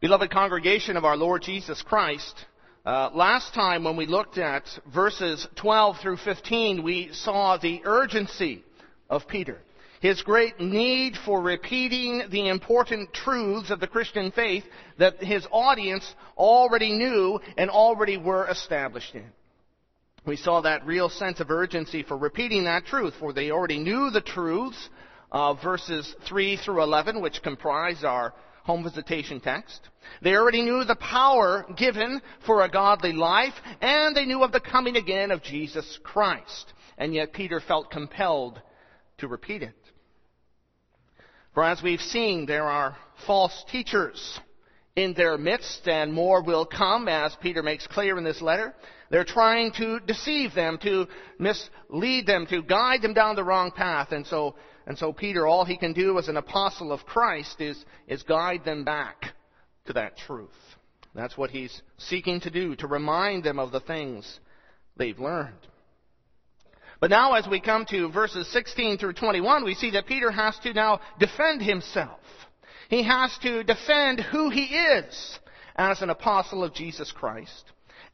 Beloved congregation of our Lord Jesus Christ, last time when we looked at verses 12 through 15, we saw the urgency of Peter. His great need for repeating the important truths of the Christian faith that his audience already knew and already were established in. We saw that real sense of urgency for repeating that truth, for they already knew the truths of verses 3 through 11, which comprise our home visitation text. They already knew the power given for a godly life, and they knew of the coming again of Jesus Christ. And yet Peter felt compelled to repeat it. For as we've seen, there are false teachers in their midst, and more will come, as Peter makes clear in this letter. They're trying to deceive them, to mislead them, to guide them down the wrong path. And so Peter, all he can do as an apostle of Christ is guide them back to that truth. That's what he's seeking to do, to remind them of the things they've learned. But now as we come to verses 16 through 21, we see that Peter has to now defend himself. He has to defend who he is as an apostle of Jesus Christ.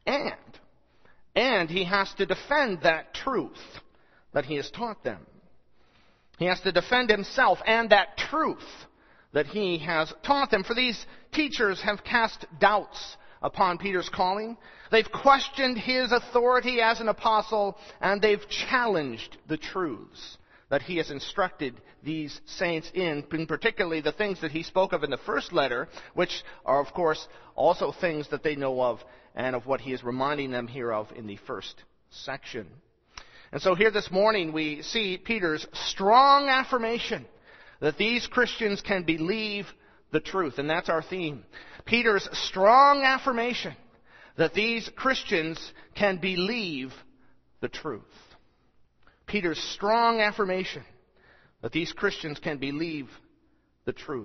And he has to defend that truth that he has taught them. He has to defend himself and that truth that he has taught them. For these teachers have cast doubts upon Peter's calling. They've questioned his authority as an apostle, and they've challenged the truths that he has instructed these saints in particularly the things that he spoke of in the first letter, which are, of course, also things that they know of and of what he is reminding them here of in the first section. And so here this morning we see Peter's strong affirmation that these Christians can believe the truth. And that's our theme. Peter's strong affirmation that these Christians can believe the truth. Peter's strong affirmation that these Christians can believe the truth.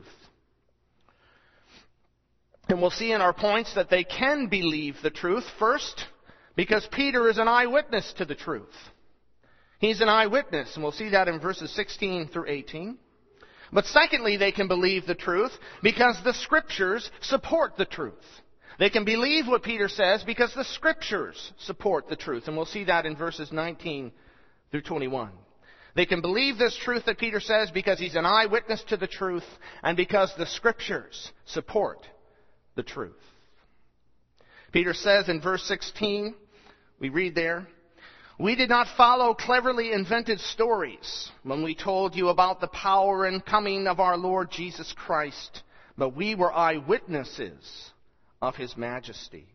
And we'll see in our points that they can believe the truth. First, because Peter is an eyewitness to the truth. He's an eyewitness, and we'll see that in verses 16 through 18. But secondly, they can believe the truth because the Scriptures support the truth. They can believe what Peter says because the Scriptures support the truth. And we'll see that in verses 19 through 21. They can believe this truth that Peter says because he's an eyewitness to the truth and because the Scriptures support the truth. Peter says in verse 16, we read there, "We did not follow cleverly invented stories when we told you about the power and coming of our Lord Jesus Christ, but we were eyewitnesses of His majesty."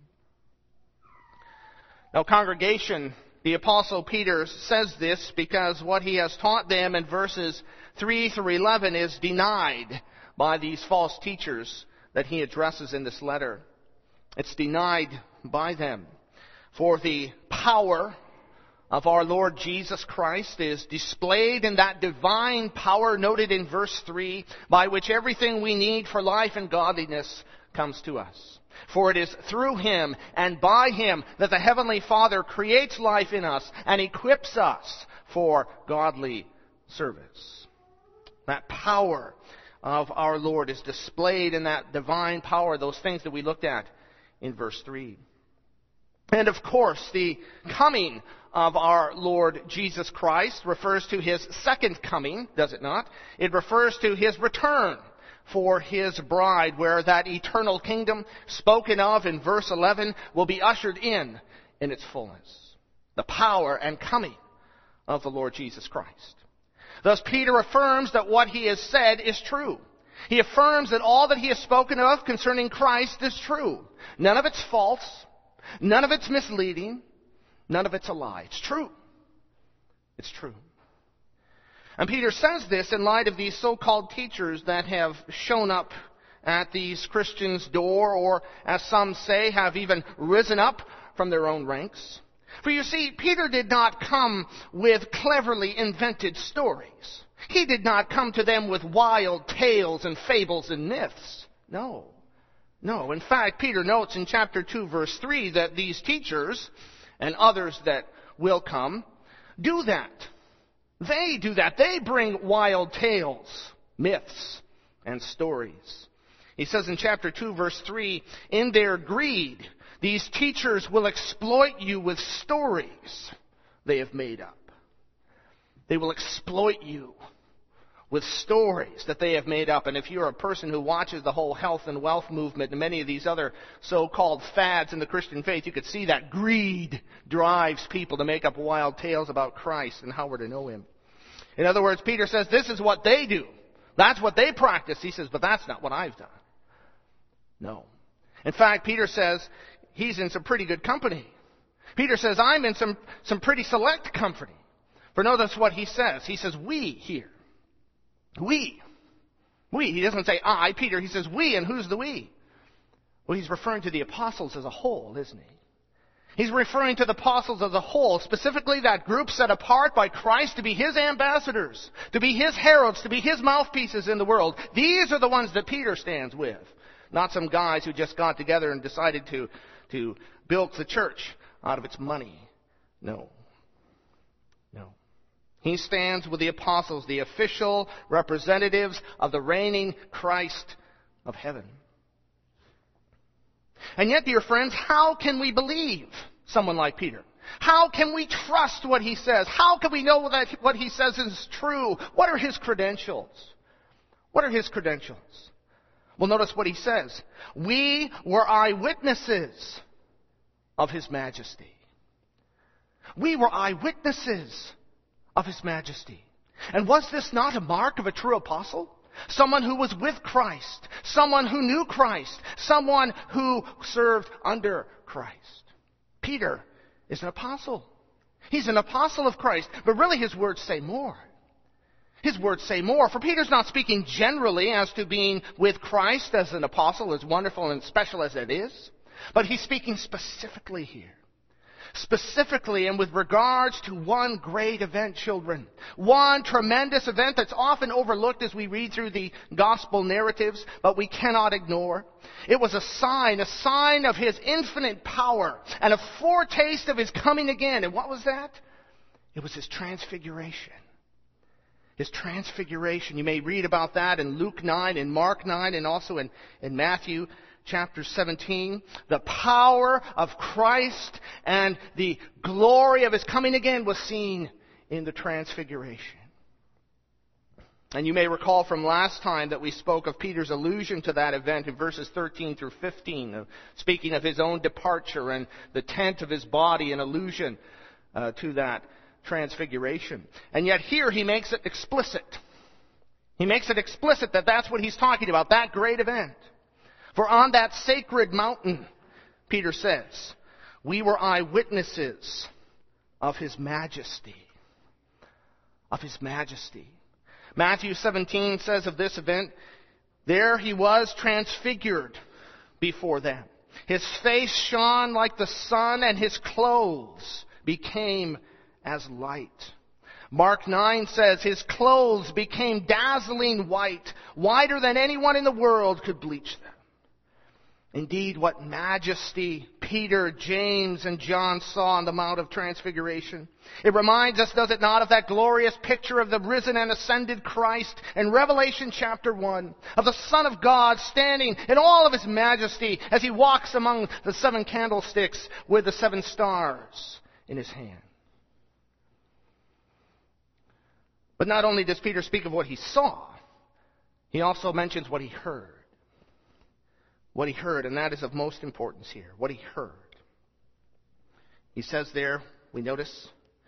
Now, congregation, the Apostle Peter says this because what he has taught them in verses 3 through 11 is denied by these false teachers that he addresses in this letter. It's denied by them. For the power of our Lord Jesus Christ is displayed in that divine power noted in verse 3, by which everything we need for life and godliness comes to us. For it is through Him and by Him that the Heavenly Father creates life in us and equips us for godly service. That power of our Lord is displayed in that divine power, those things that we looked at in verse 3. And of course, the coming of our Lord Jesus Christ refers to His second coming, does it not? It refers to His return for His bride, where that eternal kingdom spoken of in verse 11 will be ushered in its fullness. The power and coming of the Lord Jesus Christ. Thus, Peter affirms that what he has said is true. He affirms that all that he has spoken of concerning Christ is true. None of it's false. None of it's misleading. None of it's a lie. It's true. It's true. And Peter says this in light of these so-called teachers that have shown up at these Christians' door, or as some say, have even risen up from their own ranks. For you see, Peter did not come with cleverly invented stories. He did not come to them with wild tales and fables and myths. No. In fact, Peter notes in chapter 2, verse 3, that these teachers and others that will come do that. They do that. They bring wild tales, myths, and stories. He says in chapter 2, verse 3, in their greed, these teachers will exploit you with stories they have made up. They will exploit you with stories that they have made up. And if you're a person who watches the whole health and wealth movement and many of these other so-called fads in the Christian faith, you could see that greed drives people to make up wild tales about Christ and how we're to know Him. In other words, Peter says, this is what they do. That's what they practice. He says, but that's not what I've done. No. In fact, Peter says he's in some pretty good company. Peter says, I'm in some pretty select company. For notice what he says. He says, we here. We. He doesn't say I, Peter. He says we, and who's the we? Well, he's referring to the apostles as a whole, isn't he? He's referring to the apostles as a whole, specifically that group set apart by Christ to be His ambassadors, to be His heralds, to be His mouthpieces in the world. These are the ones that Peter stands with, not some guys who just got together and decided to bilk the church out of its money. No. He stands with the apostles, the official representatives of the reigning Christ of heaven. And yet, dear friends, how can we believe someone like Peter? How can we trust what he says? How can we know that what he says is true? What are his credentials? What are his credentials? Well, notice what he says. We were eyewitnesses of His majesty. We were eyewitnesses of His majesty. And was this not a mark of a true apostle? Someone who was with Christ. Someone who knew Christ. Someone who served under Christ. Peter is an apostle. He's an apostle of Christ. But really his words say more. His words say more. For Peter's not speaking generally as to being with Christ as an apostle, as wonderful and special as it is. But he's speaking specifically here. Specifically and with regards to one great event, children. One tremendous event that's often overlooked as we read through the gospel narratives, but we cannot ignore. It was a sign of His infinite power and a foretaste of His coming again. And what was that? It was His transfiguration. His transfiguration. You may read about that in Luke 9, in Mark 9, and also in Matthew chapter 17, the power of Christ and the glory of His coming again was seen in the transfiguration. And you may recall from last time that we spoke of Peter's allusion to that event in verses 13 through 15, speaking of his own departure and the tent of his body, an allusion to that transfiguration. And yet here he makes it explicit. He makes it explicit that that's what he's talking about, that great event. For on that sacred mountain, Peter says, we were eyewitnesses of His majesty. Of His majesty. Matthew 17 says of this event, there He was transfigured before them. His face shone like the sun, and His clothes became as light. Mark 9 says His clothes became dazzling white, whiter than anyone in the world could bleach them. Indeed, what majesty Peter, James, and John saw on the Mount of Transfiguration. It reminds us, does it not, of that glorious picture of the risen and ascended Christ in Revelation chapter 1, of the Son of God standing in all of His majesty as He walks among the 7 candlesticks with the 7 stars in His hand. But not only does Peter speak of what he saw, he also mentions what he heard. What he heard, and that is of most importance here. What he heard. He says there, we notice,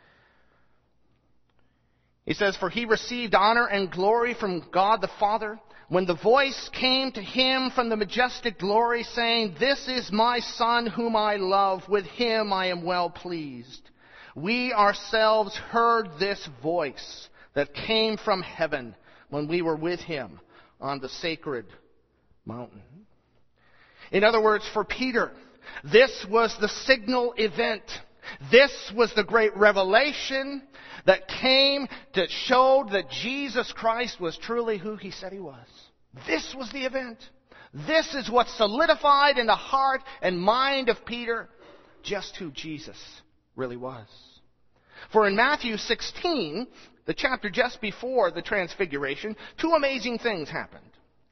he says, for He received honor and glory from God the Father when the voice came to Him from the majestic glory saying, this is my Son whom I love, with Him I am well pleased. We ourselves heard this voice that came from heaven when we were with Him on the sacred mountain. In other words, for Peter, this was the signal event. This was the great revelation that came that showed that Jesus Christ was truly who He said He was. This was the event. This is what solidified in the heart and mind of Peter just who Jesus really was. For in Matthew 16, the chapter just before the Transfiguration, 2 amazing things happened.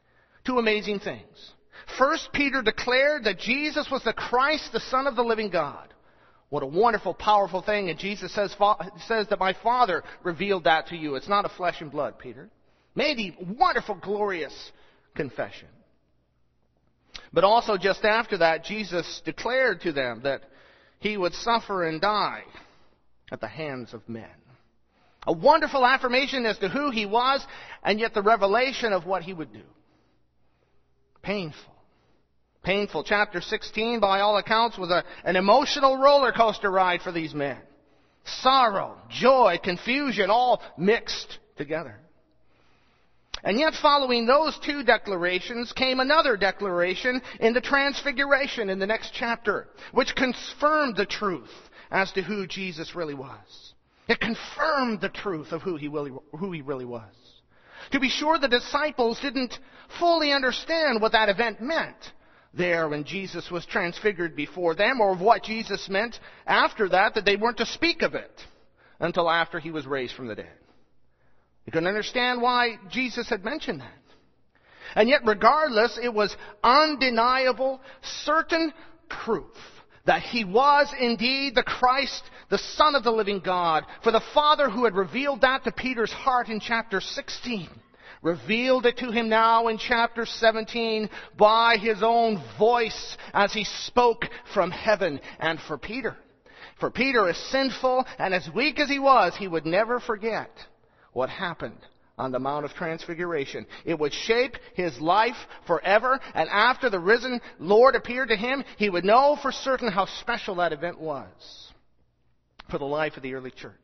Two amazing things. First, Peter declared that Jesus was the Christ, the Son of the living God. What a wonderful, powerful thing. And Jesus says that my Father revealed that to you. It's not of flesh and blood, Peter. Made a wonderful, glorious confession. But also just after that, Jesus declared to them that he would suffer and die at the hands of men. A wonderful affirmation as to who he was, and yet the revelation of what he would do. Painful. Painful. Chapter 16, by all accounts, was an emotional roller coaster ride for these men. Sorrow, joy, confusion, all mixed together. And yet following those two declarations came another declaration in the Transfiguration in the next chapter, which confirmed the truth as to who Jesus really was. It confirmed the truth of who he really was. To be sure, the disciples didn't fully understand what that event meant there when Jesus was transfigured before them, or what Jesus meant after that they weren't to speak of it until after he was raised from the dead. You couldn't understand why Jesus had mentioned that. And yet, regardless, it was undeniable, certain proof that he was indeed the Christ, the Son of the living God. For the Father who had revealed that to Peter's heart in chapter 16, revealed it to him now in chapter 17 by his own voice as he spoke from heaven. And for Peter, as sinful and as weak as he was, he would never forget what happened on the Mount of Transfiguration. It would shape his life forever, and after the risen Lord appeared to him, he would know for certain how special that event was for the life of the early church.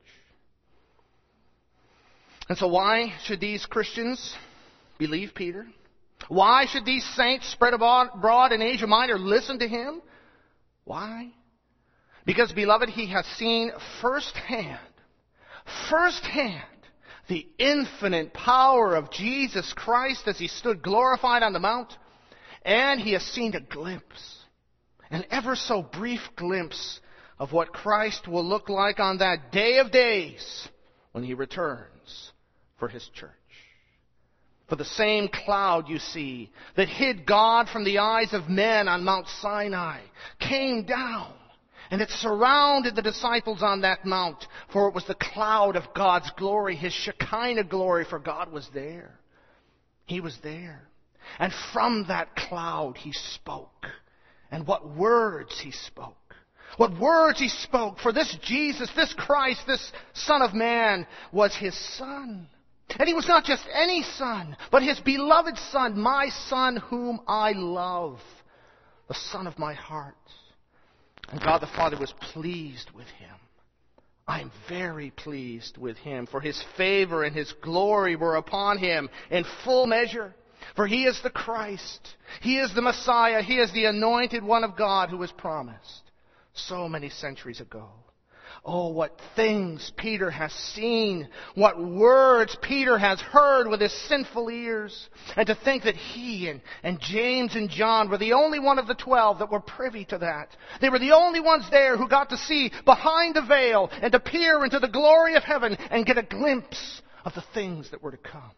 And so why should these Christians believe Peter? Why should these saints spread abroad in Asia Minor listen to him? Why? Because, beloved, he has seen firsthand, the infinite power of Jesus Christ as he stood glorified on the mount. And he has seen a glimpse, an ever so brief glimpse, of what Christ will look like on that day of days when he returns for his church. For the same cloud, you see, that hid God from the eyes of men on Mount Sinai came down. And it surrounded the disciples on that mount, for it was the cloud of God's glory, his Shekinah glory, for God was there. He was there. And from that cloud he spoke. And what words he spoke. What words he spoke. For this Jesus, this Christ, this Son of Man was his Son. And he was not just any Son, but his beloved Son, my Son whom I love, the Son of my heart. And God the Father was pleased with him. I am very pleased with him, for his favor and his glory were upon him in full measure. For he is the Christ. He is the Messiah. He is the anointed one of God who was promised so many centuries ago. Oh, what things Peter has seen. What words Peter has heard with his sinful ears. And to think that he and James and John were the only one of the 12 that were privy to that. They were the only ones there who got to see behind the veil and to peer into the glory of heaven and get a glimpse of the things that were to come.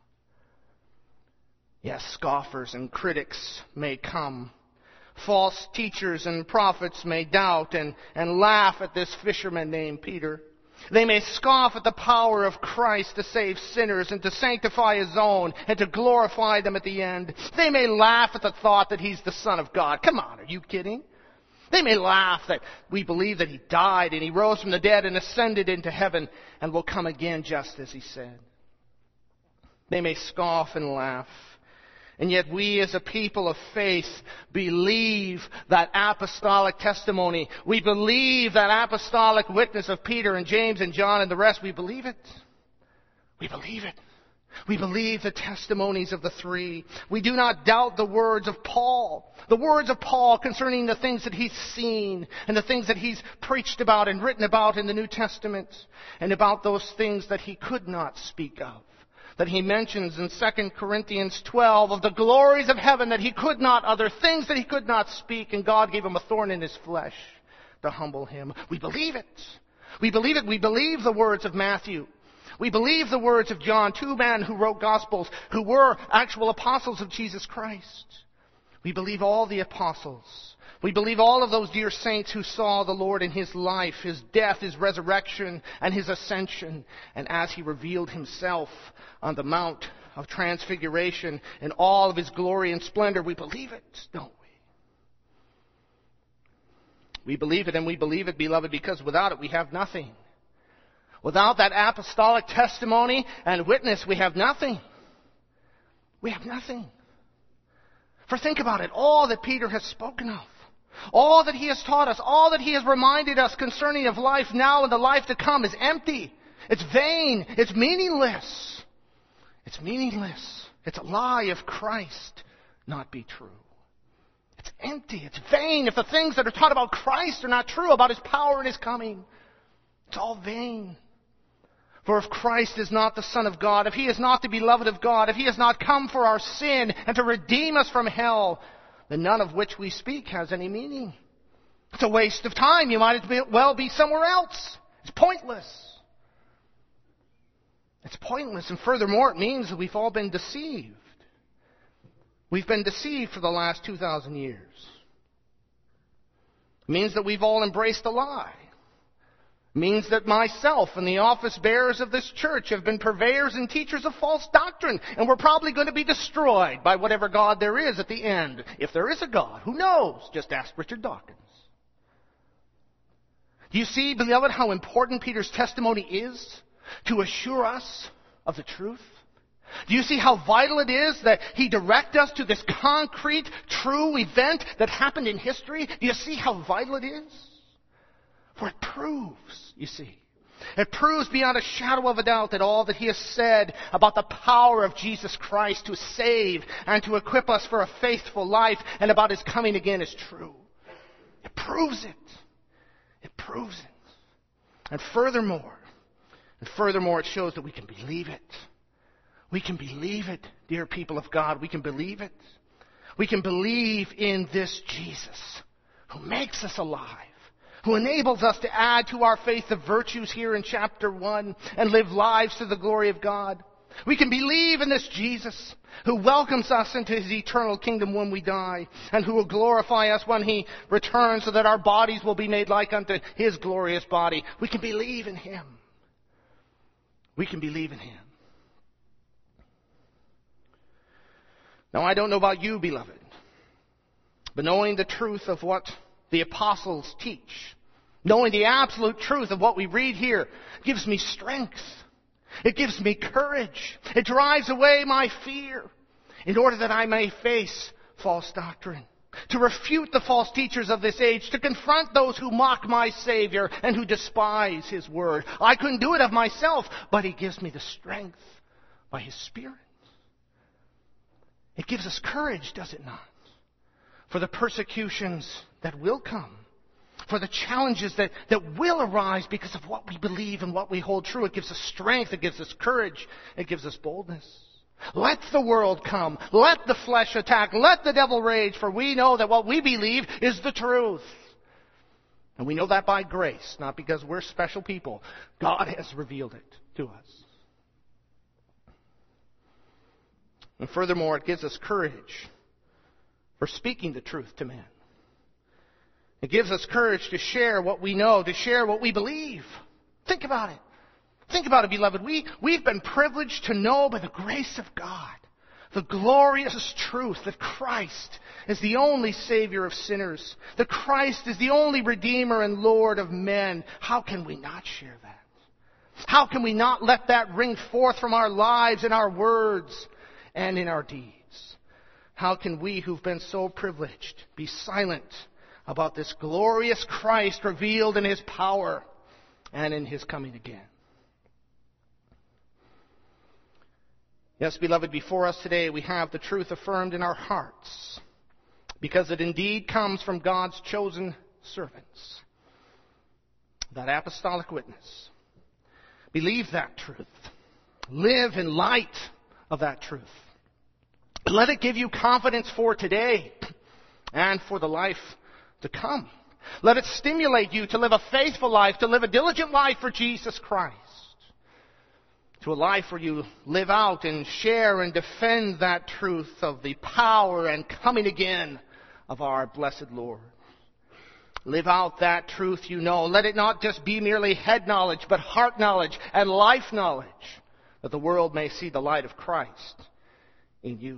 Yes, scoffers and critics may come. False teachers and prophets may doubt and laugh at this fisherman named Peter. They may scoff at the power of Christ to save sinners and to sanctify his own and to glorify them at the end. They may laugh at the thought that he's the Son of God. Come on, are you kidding? They may laugh that we believe that he died and he rose from the dead and ascended into heaven and will come again just as he said. They may scoff and laugh. And yet we as a people of faith believe that apostolic testimony. We believe that apostolic witness of Peter and James and John and the rest. We believe it. We believe it. We believe the testimonies of the three. We do not doubt the words of Paul. The words of Paul concerning the things that he's seen and the things that he's preached about and written about in the New Testament. And about those things that he could not speak of. That he mentions in 2 Corinthians 12 of the glories of heaven that he could not utter, things that he could not speak, and God gave him a thorn in his flesh to humble him. We believe it. We believe it. We believe the words of Matthew. We believe the words of John, 2 men who wrote Gospels, who were actual apostles of Jesus Christ. We believe all the apostles. We believe all of those dear saints who saw the Lord in His life, His death, His resurrection, and His ascension. And as He revealed Himself on the Mount of Transfiguration in all of His glory and splendor, we believe it, don't we? We believe it, and we believe it, beloved, because without it we have nothing. Without that apostolic testimony and witness, we have nothing. We have nothing. For think about it, all that Peter has spoken of, all that he has taught us, all that he has reminded us concerning of life now and the life to come is empty. It's vain. It's meaningless. It's meaningless. It's a lie if Christ not be true. It's empty. It's vain if the things that are taught about Christ are not true, about His power and His coming. It's all vain. For if Christ is not the Son of God, if He is not the beloved of God, if He has not come for our sin and to redeem us from hell, then none of which we speak has any meaning. It's a waste of time. You might as well be somewhere else. It's pointless. It's pointless. And furthermore, it means that we've all been deceived. We've been deceived for the last 2,000 years. It means that we've all embraced a lie. It means that myself and the office bearers of this church have been purveyors and teachers of false doctrine, and we're probably going to be destroyed by whatever God there is at the end. If there is a God, who knows? Just ask Richard Dawkins. Do you see, beloved, how important Peter's testimony is to assure us of the truth? Do you see how vital it is that he direct us to this concrete, true event that happened in history? Do you see how vital it is? For it proves, you see, it proves beyond a shadow of a doubt that all that he has said about the power of Jesus Christ to save and to equip us for a faithful life and about His coming again is true. It proves it. It proves it. And furthermore, it shows that we can believe it. We can believe it, dear people of God. We can believe it. We can believe in this Jesus who makes us alive, who enables us to add to our faith the virtues here in chapter 1 and live lives to the glory of God. We can believe in this Jesus who welcomes us into His eternal kingdom when we die and who will glorify us when He returns so that our bodies will be made like unto His glorious body. We can believe in Him. We can believe in Him. Now, I don't know about you, beloved, but knowing the truth of what the apostles teach, knowing the absolute truth of what we read here, gives me strength. It gives me courage. It drives away my fear in order that I may face false doctrine, to refute the false teachers of this age, to confront those who mock my Savior and who despise His word. I couldn't do it of myself, but He gives me the strength by His Spirit. It gives us courage, does it not? For the persecutions that will come, for the challenges that will arise because of what we believe and what we hold true. It gives us strength, it gives us courage, it gives us boldness. Let the world come, let the flesh attack, let the devil rage, for we know that what we believe is the truth. And we know that by grace, not because we're special people. God has revealed it to us. And furthermore, it gives us courage for speaking the truth to men. It gives us courage to share what we know, to share what we believe. Think about it. Think about it, beloved. We've been privileged to know by the grace of God the glorious truth that Christ is the only Savior of sinners, that Christ is the only Redeemer and Lord of men. How can we not share that? How can we not let that ring forth from our lives, in our words, and in our deeds? How can we who've been so privileged be silent about this glorious Christ revealed in His power and in His coming again? Yes, beloved, before us today we have the truth affirmed in our hearts, because it indeed comes from God's chosen servants, that apostolic witness. Believe that truth. Live in light of that truth. Let it give you confidence for today and for the life to come. Let it stimulate you to live a faithful life, to live a diligent life for Jesus Christ. to a life where you live out and share and defend that truth of the power and coming again of our blessed Lord. Live out that truth you know. Let it not just be merely head knowledge, but heart knowledge and life knowledge, that the world may see the light of Christ in you.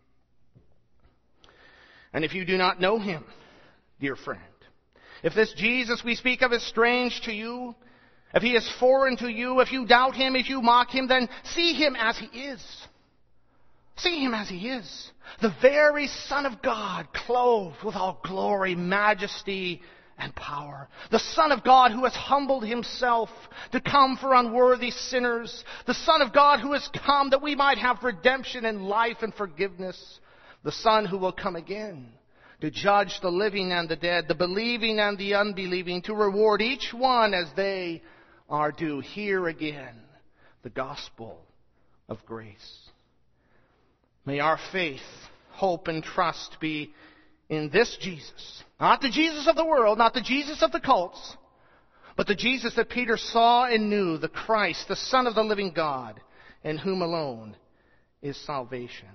And if you do not know Him, dear friend, if this Jesus we speak of is strange to you, if He is foreign to you, if you doubt Him, if you mock Him, then see Him as He is. See Him as He is. The very Son of God, clothed with all glory, majesty, and power. The Son of God who has humbled Himself to come for unworthy sinners. The Son of God who has come that we might have redemption and life and forgiveness. The Son who will come again to judge the living and the dead, the believing and the unbelieving, to reward each one as they are due. Hear again the gospel of grace. May our faith, hope, and trust be in this Jesus. Not the Jesus of the world, not the Jesus of the cults, but the Jesus that Peter saw and knew, the Christ, the Son of the living God, in whom alone is salvation.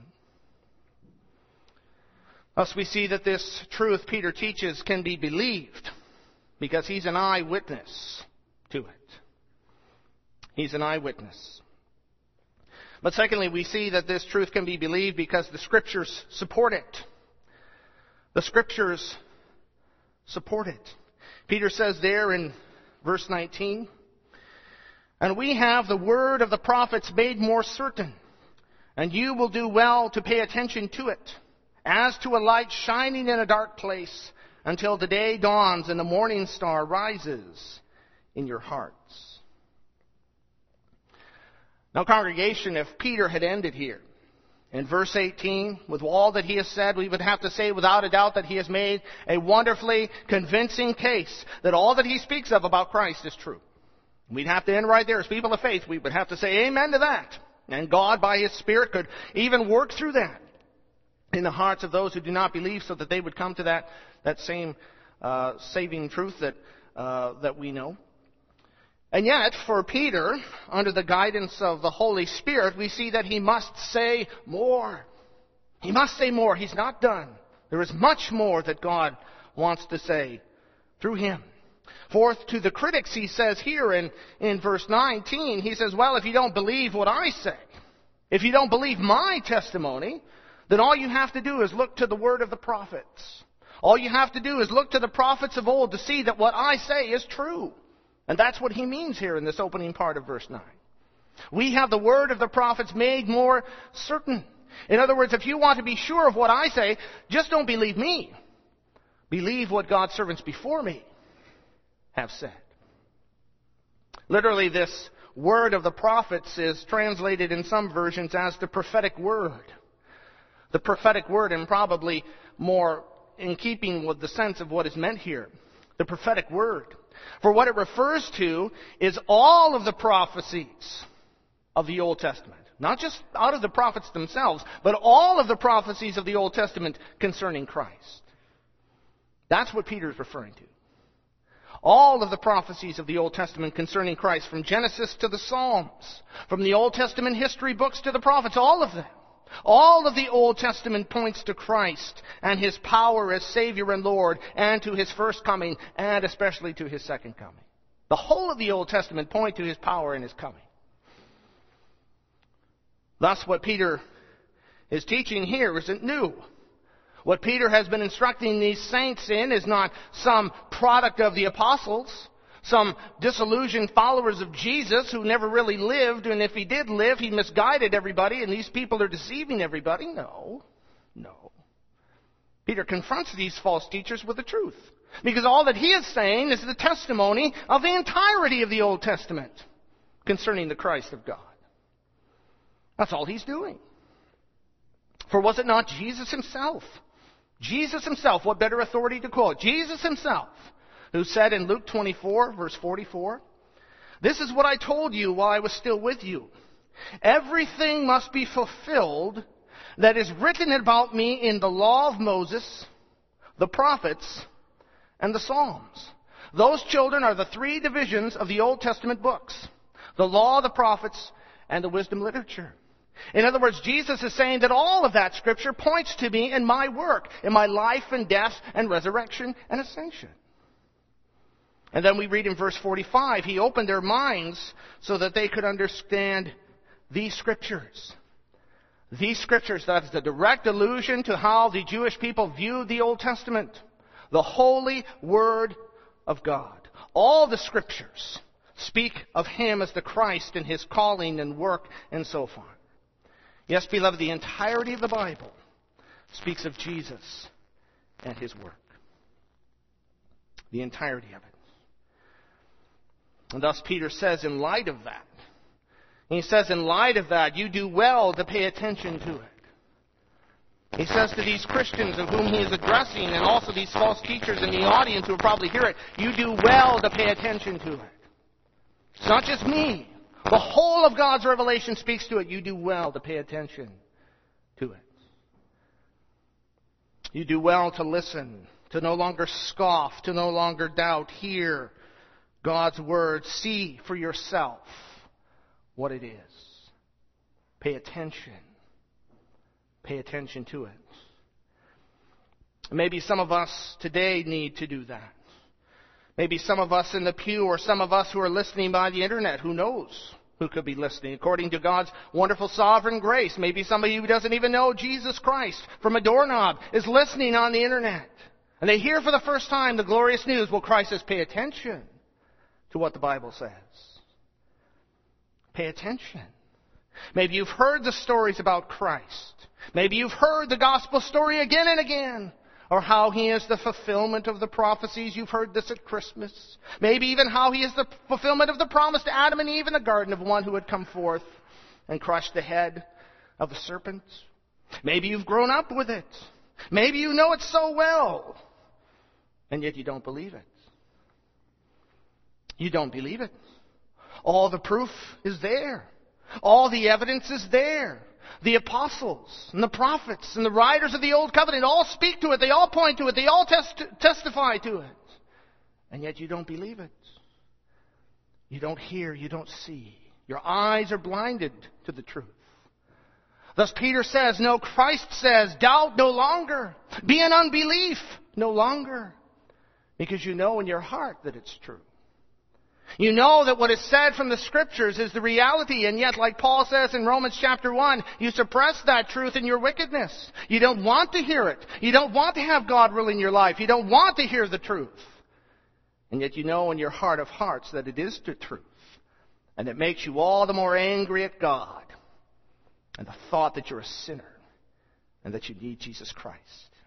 Thus we see that this truth Peter teaches can be believed because he's an eyewitness to it. He's an eyewitness. But secondly, we see that this truth can be believed because the Scriptures support it. The Scriptures support it. Peter says there in verse 19, "And we have the word of the prophets made more certain, and you will do well to pay attention to it, as to a light shining in a dark place, until the day dawns and the morning star rises in your hearts." Now, congregation, if Peter had ended here in verse 18, with all that he has said, we would have to say without a doubt that he has made a wonderfully convincing case that all that he speaks of about Christ is true. We'd have to end right there. As people of faith, we would have to say amen to that. And God, by His Spirit, could even work through that in the hearts of those who do not believe, so that they would come to that same saving truth that we know. And yet, for Peter, under the guidance of the Holy Spirit, we see that he must say more. He must say more. He's not done. There is much more that God wants to say through him. Fourth, to the critics, he says here in verse 19, he says, well, if you don't believe what I say, if you don't believe my testimony, then all you have to do is look to the word of the prophets. All you have to do is look to the prophets of old to see that what I say is true. And that's what he means here in this opening part of verse 9. We have the word of the prophets made more certain. In other words, if you want to be sure of what I say, just don't believe me. Believe what God's servants before me have said. Literally, this word of the prophets is translated in some versions as the prophetic word. The prophetic word, and probably more in keeping with the sense of what is meant here. The prophetic word. For what it refers to is all of the prophecies of the Old Testament. Not just out of the prophets themselves, but all of the prophecies of the Old Testament concerning Christ. That's what Peter is referring to. All of the prophecies of the Old Testament concerning Christ, from Genesis to the Psalms, from the Old Testament history books to the prophets, all of them. All of the Old Testament points to Christ and His power as Savior and Lord, and to His first coming, and especially to His second coming. The whole of the Old Testament point to His power and His coming. Thus, what Peter is teaching here isn't new. What Peter has been instructing these saints in is not some product of the apostles, some disillusioned followers of Jesus who never really lived, and if he did live, he misguided everybody, and these people are deceiving everybody. No. Peter confronts these false teachers with the truth, because all that he is saying is the testimony of the entirety of the Old Testament concerning the Christ of God. That's all he's doing. For was it not Jesus himself? Jesus himself, what better authority to quote? Jesus himself, who said in Luke 24, verse 44, "This is what I told you while I was still with you. Everything must be fulfilled that is written about me in the law of Moses, the prophets, and the Psalms." Those children are the three divisions of the Old Testament books: the law, the prophets, and the wisdom literature. In other words, Jesus is saying that all of that Scripture points to me in my work, in my life and death and resurrection and ascension. And then we read in verse 45, He opened their minds so that they could understand these Scriptures. These Scriptures, that is the direct allusion to how the Jewish people viewed the Old Testament. The holy Word of God. All the Scriptures speak of Him as the Christ and His calling and work and so forth. Yes, beloved, the entirety of the Bible speaks of Jesus and His work. The entirety of it. And thus Peter says, in light of that, he says, in light of that, you do well to pay attention to it. He says to these Christians of whom he is addressing, and also these false teachers in the audience who will probably hear it, you do well to pay attention to it. It's not just me. The whole of God's revelation speaks to it. You do well to pay attention to it. You do well to listen, to no longer scoff, to no longer doubt. Hear God's word. See for yourself what it is. Pay attention. Pay attention to it. Maybe some of us today need to do that. Maybe some of us in the pew or some of us who are listening by the internet. Who knows who could be listening? According to God's wonderful sovereign grace, maybe somebody who doesn't even know Jesus Christ from a doorknob is listening on the internet. And they hear for the first time the glorious news. Well, Christ says, pay attention to what the Bible says. Pay attention. Maybe you've heard the stories about Christ. Maybe you've heard the gospel story again and again. Or how He is the fulfillment of the prophecies. You've heard this at Christmas. Maybe even how He is the fulfillment of the promise to Adam and Eve in the garden of one who would come forth and crush the head of the serpent. Maybe you've grown up with it. Maybe you know it so well. And yet you don't believe it. You don't believe it. All the proof is there. All the evidence is there. The apostles and the prophets and the writers of the Old Covenant all speak to it. They all point to it. They all testify to it. And yet you don't believe it. You don't hear. You don't see. Your eyes are blinded to the truth. Thus Peter says, no, Christ says, doubt no longer. Be in unbelief no longer. Because you know in your heart that it's true. You know that what is said from the Scriptures is the reality, and yet, like Paul says in Romans chapter 1, you suppress that truth in your wickedness. You don't want to hear it. You don't want to have God ruling your life. You don't want to hear the truth. And yet you know in your heart of hearts that it is the truth. And it makes you all the more angry at God. And the thought that you're a sinner and that you need Jesus Christ.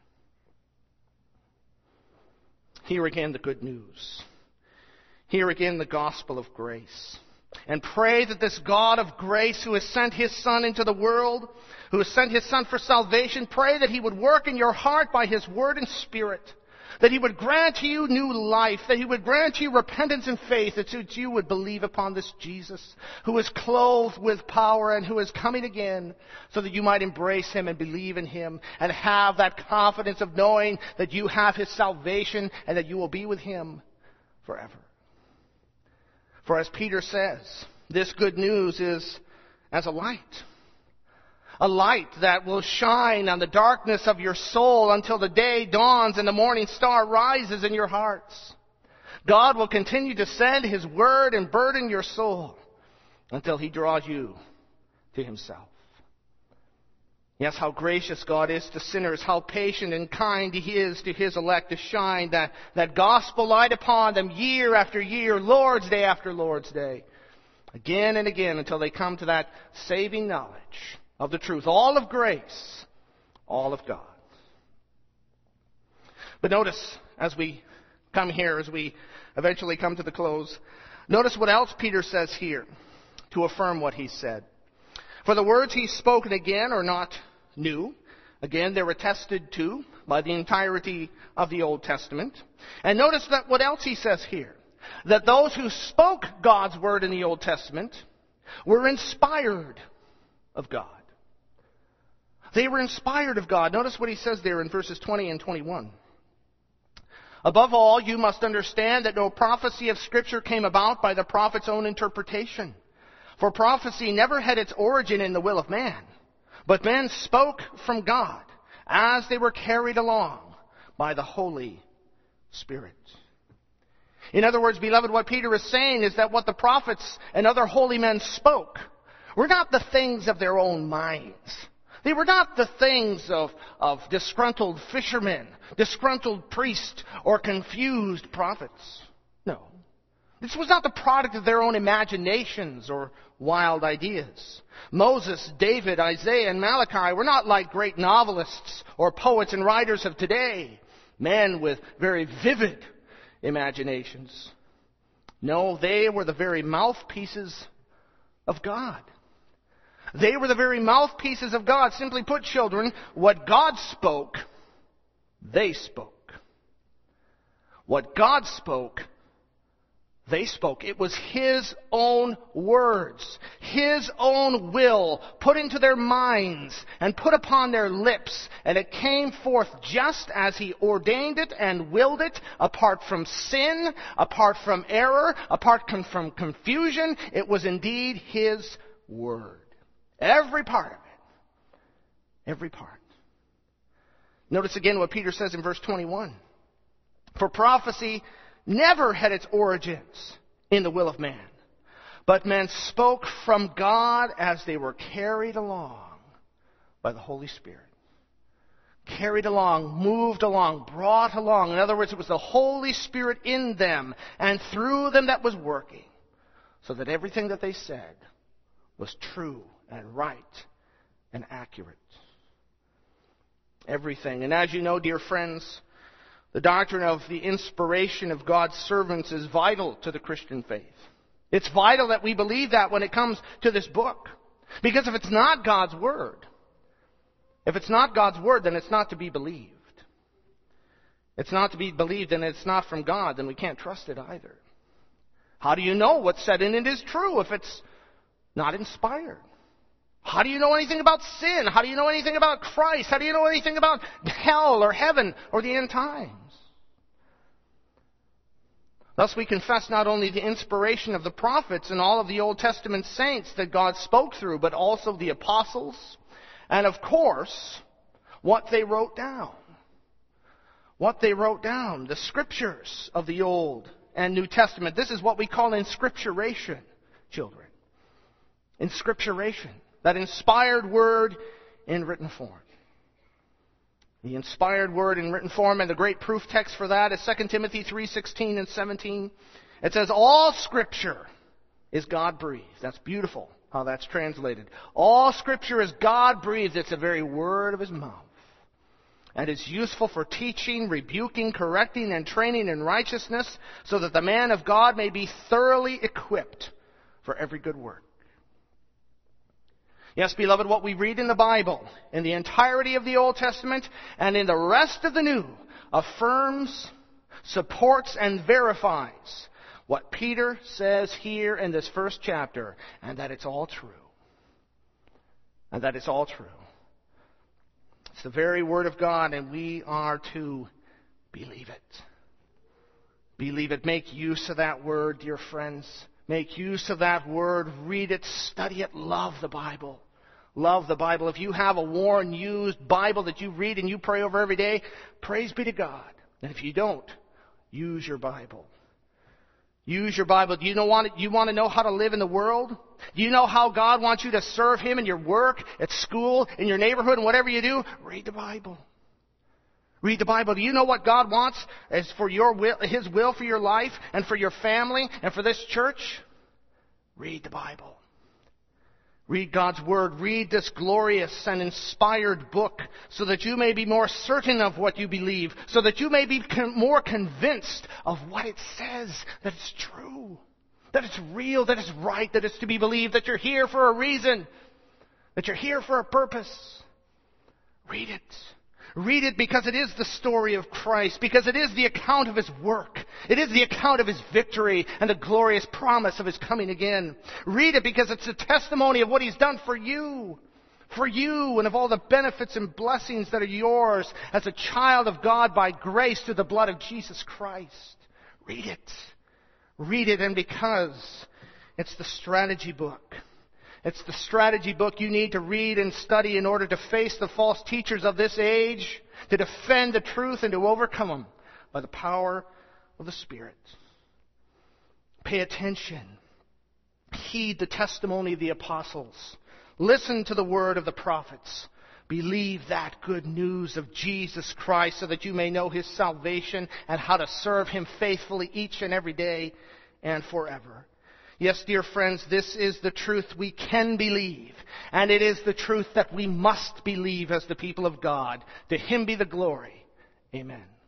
Hear again the good news. Hear again the gospel of grace. And pray that this God of grace who has sent His Son into the world, who has sent His Son for salvation, pray that He would work in your heart by His Word and Spirit. That He would grant you new life. That He would grant you repentance and faith. That you would believe upon this Jesus who is clothed with power and who is coming again. So that you might embrace Him and believe in Him. And have that confidence of knowing that you have His salvation and that you will be with Him forever. For as Peter says, this good news is as a light. A light that will shine on the darkness of your soul until the day dawns and the morning star rises in your hearts. God will continue to send His word and burden your soul until He draws you to Himself. Yes, how gracious God is to sinners, how patient and kind He is to His elect to shine that gospel light upon them year after year, Lord's Day after Lord's Day, again and again until they come to that saving knowledge of the truth, all of grace, all of God. But notice, as we come here, as we eventually come to the close, notice what else Peter says here to affirm what he said. For the words He's spoken again are not new. Again, they were attested to by the entirety of the Old Testament. And notice that what else he says here. That those who spoke God's word in the Old Testament were inspired of God. They were inspired of God. Notice what he says there in verses 20 and 21. Above all, you must understand that no prophecy of Scripture came about by the prophet's own interpretation. For prophecy never had its origin in the will of man, but men spoke from God as they were carried along by the Holy Spirit. In other words, beloved, what Peter is saying is that what the prophets and other holy men spoke were not the things of their own minds. They were not the things of disgruntled fishermen, disgruntled priests, or confused prophets. No. This was not the product of their own imaginations or wild ideas. Moses, David, Isaiah, and Malachi were not like great novelists or poets and writers of today, men with very vivid imaginations. No, they were the very mouthpieces of God. They were the very mouthpieces of God. Simply put, children, what God spoke, they spoke. What God spoke, they spoke. It was His own words, His own will put into their minds and put upon their lips. And it came forth just as He ordained it and willed it, apart from sin, apart from error, apart from confusion. It was indeed His word. Every part of it. Every part. Notice again what Peter says in verse 21. For prophecy never had its origins in the will of man, but men spoke from God as they were carried along by the Holy Spirit. Carried along, moved along, brought along. In other words, it was the Holy Spirit in them and through them that was working, so that everything that they said was true and right and accurate. Everything. And as you know, dear friends, the doctrine of the inspiration of God's servants is vital to the Christian faith. It's vital that we believe that when it comes to this book. Because if it's not God's Word, then it's not to be believed. It's not to be believed and it's not from God, then we can't trust it either. How do you know what's said in it is true if it's not inspired? How do you know anything about sin? How do you know anything about Christ? How do you know anything about hell or heaven or the end times? Thus we confess not only the inspiration of the prophets and all of the Old Testament saints that God spoke through, but also the apostles, and of course, what they wrote down. What they wrote down, the scriptures of the Old and New Testament. This is what we call inscripturation, children. Inscripturation. That inspired word in written form. The inspired word in written form, and the great proof text for that is 2 Timothy 3:16 and 17. It says, all Scripture is God-breathed. That's beautiful how that's translated. All Scripture is God-breathed. It's the very word of His mouth. And is useful for teaching, rebuking, correcting, and training in righteousness, so that the man of God may be thoroughly equipped for every good work. Yes, beloved, what we read in the Bible, in the entirety of the Old Testament, and in the rest of the New, affirms, supports, and verifies what Peter says here in this first chapter, and that it's all true. And that it's all true. It's the very Word of God, and we are to believe it. Believe it. Make use of that Word, dear friends. Make use of that Word. Read it, study it, love the Bible. Love the Bible. If you have a worn, used Bible that you read and you pray over every day, praise be to God. And if you don't, use your Bible. Use your Bible. Do you want to know how to live in the world? Do you know how God wants you to serve Him in your work, at school, in your neighborhood, and whatever you do? Read the Bible. Read the Bible. Do you know what God wants as for your will, His will for your life and for your family and for this church? Read the Bible. Read God's Word. Read this glorious and inspired book so that you may be more certain of what you believe, so that you may be more convinced of what it says, that it's true, that it's real, that it's right, that it's to be believed, that you're here for a reason, that you're here for a purpose. Read it. Read it because it is the story of Christ, because it is the account of His work. It is the account of His victory and the glorious promise of His coming again. Read it because it's a testimony of what He's done for you, and of all the benefits and blessings that are yours as a child of God by grace through the blood of Jesus Christ. Read it. Read it, and because it's the strategy book It's the strategy book you need to read and study in order to face the false teachers of this age, to defend the truth and to overcome them by the power of the Spirit. Pay attention. Heed the testimony of the apostles. Listen to the word of the prophets. Believe that good news of Jesus Christ so that you may know His salvation and how to serve Him faithfully each and every day and forever. Yes, dear friends, this is the truth we can believe. And it is the truth that we must believe as the people of God. To Him be the glory. Amen.